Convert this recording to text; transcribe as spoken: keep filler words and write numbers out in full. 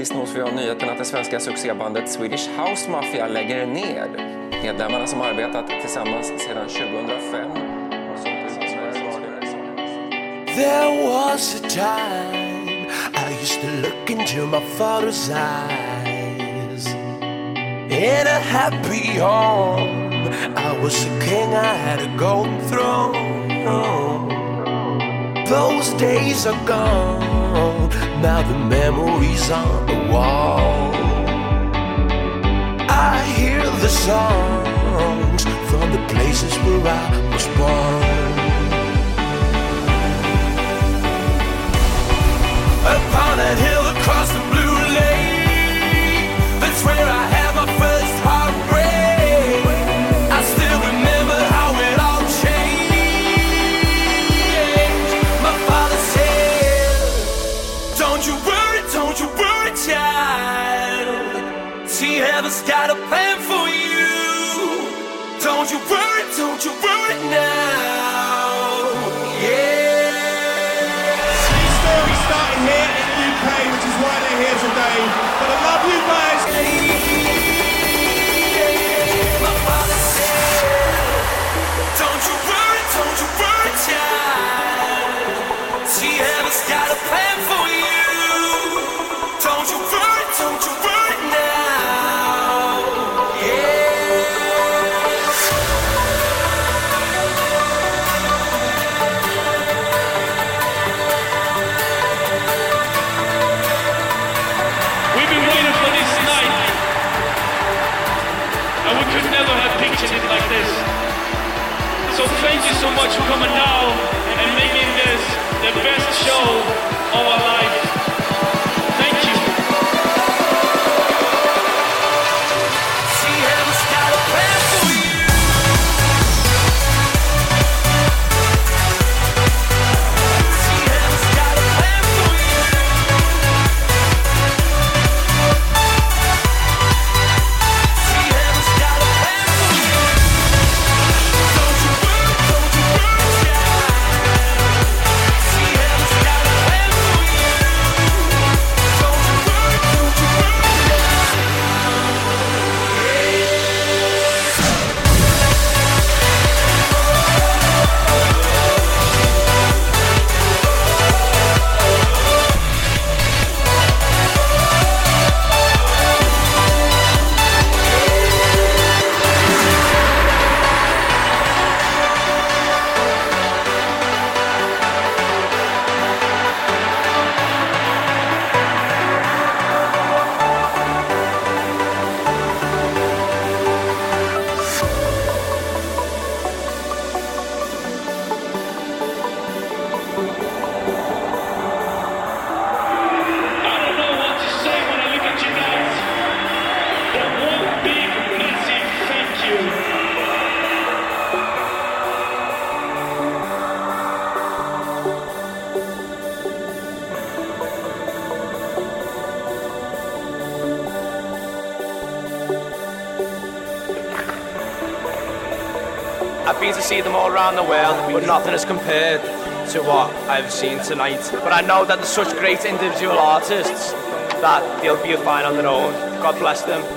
sist nås vi av nyheten att det svenska succébandet Swedish House Mafia lägger ner. Medlemmarna som arbetat tillsammans sedan tjugohundrafem. There was a time I used to look into my father's eyes. In a happy home, I was a king, I had a golden throne. Those days are gone, now the memories on the wall. I hear the songs from the places where I was born. Upon that hill across the blue lake, that's where I had my first heartbreak. I still remember how it all changed. My father said, don't you worry, don't you worry, child. See, heaven's got a plan for you. Don't you worry, don't you worry now. Yeah. Starting here in the U K, which is why they're here today. But I love you guys. My father said, don't you worry, don't you worry, child. See, heaven's got a plan for you. Don't you worry, don't you worry now. Yeah. It like this. So thank you so much for coming now and making this the best show of our life. Thank you. See, heaven's got a plan for you. See, heaven's got a plan for you. See, heaven's got a plan for you. Don't you worry, don't you worry, child. See, heaven's got a plan for you. Don't you worry, don't you worry I've been to see them all around the world, but nothing is compared to what I've seen tonight. But I know that they're such great individual artists that they'll be fine on their own. God bless them.